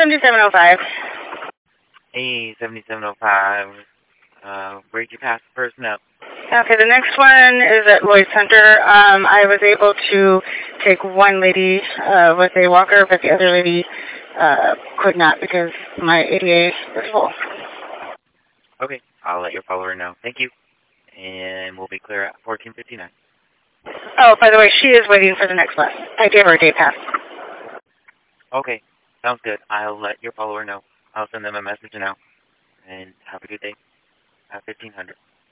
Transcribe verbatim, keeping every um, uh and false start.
seventy-seven oh five. Hey, seventy-seven oh five. Uh, where'd you pass the person up? Okay, the next one is at Lloyd Center. Um, I was able to take one lady uh, with a walker, but the other lady uh, could not because my A D A was full. Okay, I'll let your follower know. Thank you. And we'll be clear at fourteen fifty-nine. Oh, by the way, she is waiting for the next bus. I gave her a day pass. Okay, sounds good. I'll let your follower know. I'll send them a message now. And have a good day at fifteen hundred.